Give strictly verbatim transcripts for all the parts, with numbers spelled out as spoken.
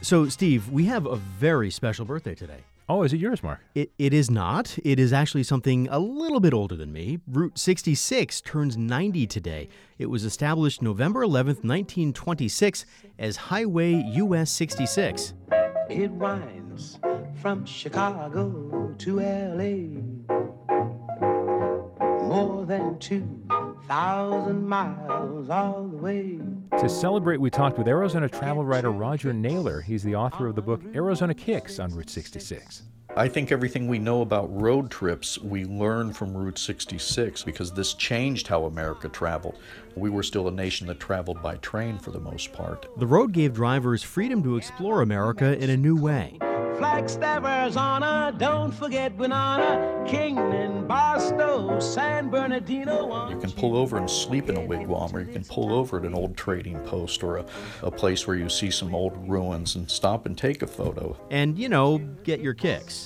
So, Steve, we have a very special birthday today. Oh, is it yours, Mark? It, it is not. It is actually something a little bit older than me. Route sixty-six turns ninety today. It was established November eleventh, nineteen twenty-six as Highway U S sixty-six. It winds from Chicago to L A, more than two thousand miles all the way. To celebrate, we talked with Arizona travel writer Roger Naylor. He's the author of the book Arizona Kicks on Route sixty-six. I think everything we know about road trips we learned from Route sixty-six because this changed how America traveled. We were still a nation that traveled by train for the most part. The road gave drivers freedom to explore America in a new way. Flagstaff, Arizona, don't forget Banana, Kingman, Barstow, San Bernardino. You can pull over and sleep in a wigwam, or you can pull over at an old trading post or a, a place where you see some old ruins and stop and take a photo. And, you know, get your kicks.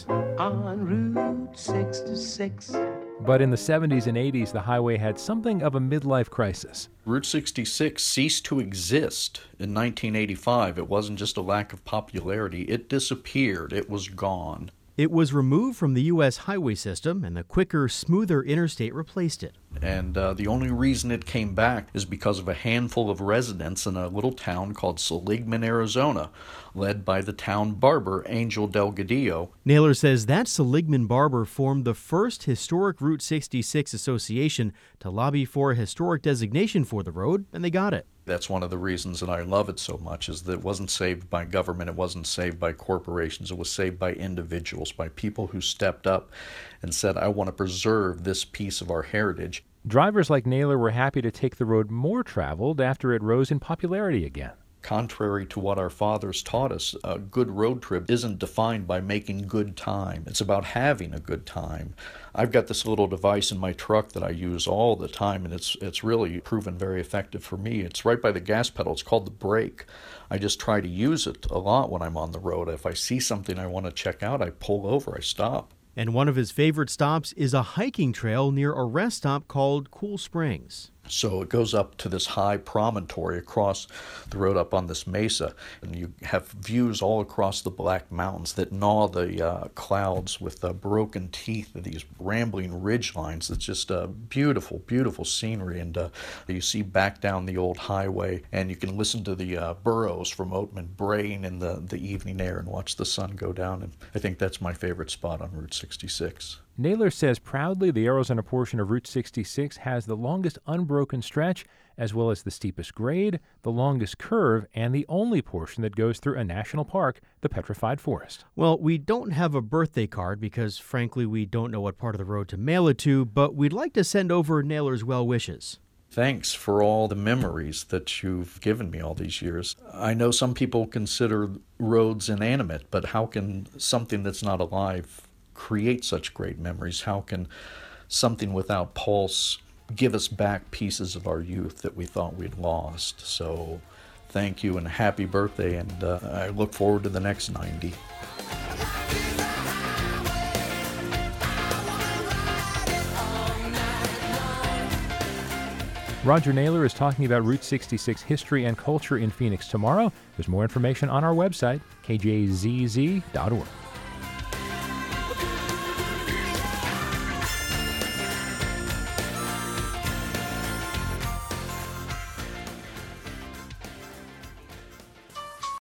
On Route sixty-six. But in the seventies and eighties, the highway had something of a midlife crisis. Route sixty-six ceased to exist in nineteen eighty-five. It wasn't just a lack of popularity. It disappeared. It was gone. It was removed from the U S highway system, and the quicker, smoother interstate replaced it. And uh, the only reason it came back is because of a handful of residents in a little town called Seligman, Arizona, led by the town barber, Angel Delgadillo. Naylor says that Seligman barber formed the first historic Route sixty-six association to lobby for a historic designation for the road, and they got it. That's one of the reasons that I love it so much, is that it wasn't saved by government, it wasn't saved by corporations, it was saved by individuals, by people who stepped up and said, I want to preserve this piece of our heritage. Drivers like Naylor were happy to take the road more traveled after it rose in popularity again. Contrary to what our fathers taught us, a good road trip isn't defined by making good time. It's about having a good time. I've got this little device in my truck that I use all the time, and it's it's really proven very effective for me. It's right by the gas pedal. It's called the brake. I just try to use it a lot when I'm on the road. If I see something I want to check out, I pull over, I stop. And one of his favorite stops is a hiking trail near a rest stop called Cool Springs. So it goes up to this high promontory across the road up on this mesa, and you have views all across the Black Mountains that gnaw the uh, clouds with uh, broken teeth of these rambling ridge lines. It's just a beautiful, beautiful scenery, and uh, you see back down the old highway, and you can listen to the uh, burros from Oatman braying in the, the evening air and watch the sun go down, and I think that's my favorite spot on Route sixty-six. Naylor says proudly the Arizona portion of Route sixty-six has the longest unbroken stretch, as well as the steepest grade, the longest curve, and the only portion that goes through a national park, the Petrified Forest. Well, we don't have a birthday card because, frankly, we don't know what part of the road to mail it to, but we'd like to send over Naylor's well wishes. Thanks for all the memories that you've given me all these years. I know some people consider roads inanimate, but how can something that's not alive create such great memories? How can something without pulse give us back pieces of our youth that we thought we'd lost? So thank you and happy birthday, and uh, I look forward to the next ninety. Roger Naylor is talking about Route sixty-six history and culture in Phoenix tomorrow. There's more information on our website, k j z z dot org.